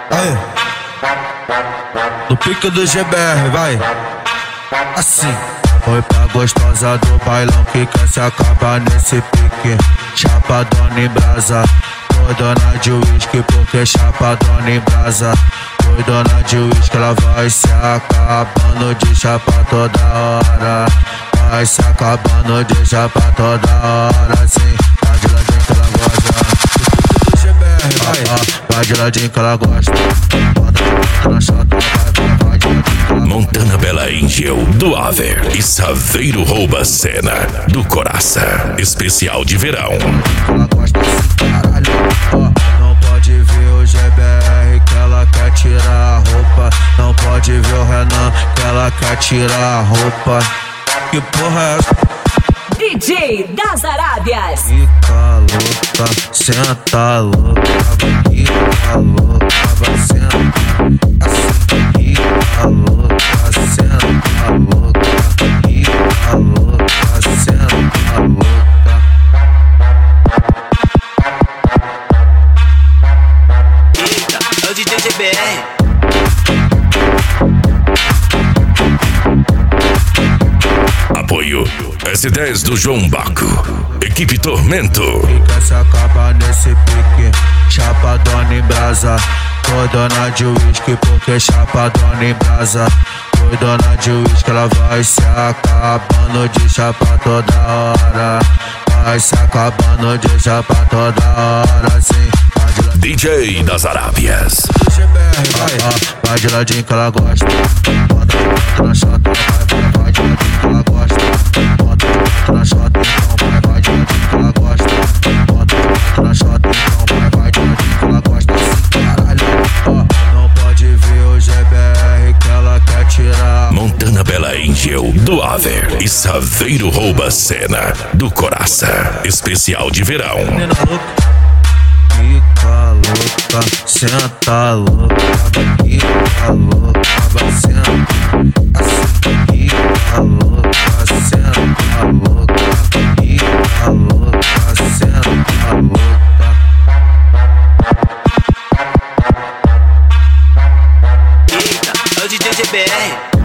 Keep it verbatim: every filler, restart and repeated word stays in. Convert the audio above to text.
Aí, no pique do G B R, vai. Assim. Foi pra gostosa do bailão que quer se acabar nesse pique. Chapadona em brasa, foi dona de uísque porque chapadona em brasa. Foi dona de uísque, ela vai se acabando de chapa toda hora. Vai se acabando de chapa toda hora, sim. Vai de ladinho que ela gosta. Vai de ladinho que ela gosta. Bota na chota, vai, vai, vai de ladinho que ela gosta. Montana Bela Angel, do Aver e Saveiro Rouba Cena, do Coraça, especial de verão. Ela gosta assim, caralho, ó. Não pode ver o G B R que ela quer tirar a roupa. Não pode ver o Renan que ela quer tirar a roupa. Que porra é essa? D J das Arábias. Fica louca, senta louca, fica louca, vai sentar. Assim, fica louca, senta louca, fica louca, senta louca. Eita, é o D J G B R. Apoio S dez do João Baco, equipe Tormento. Quer se acabar nesse pique, chapadona em brasa. Foi dona de uísque porque chapadona em brasa. Foi dona de uísque, ela vai se acabando de chapa toda hora. Vai se acabando de chapa toda hora, sim. D J das Arábias. Vai, vai de ladinho que ela gosta. Bota, bota na chota, vai, vai, vai de ladinho que ela gosta. Bota, bota na chota, então vai, vai de ladinho que ela gosta. Bota, bota na chota, então vai, vai de ladinho que ela gosta. Assim, caralho, ó. Não pode ver o G B R que ela quer tirar. Montana Bela Angel, do Aver e Saveiro Rouba Cena, do Coraça, especial de verão. Menina louca. Fica louca, senta louca, fica louca, vai sentar. Assim, fica louca, senta louca, fica louca, senta louca. Eita, é o D J G B R.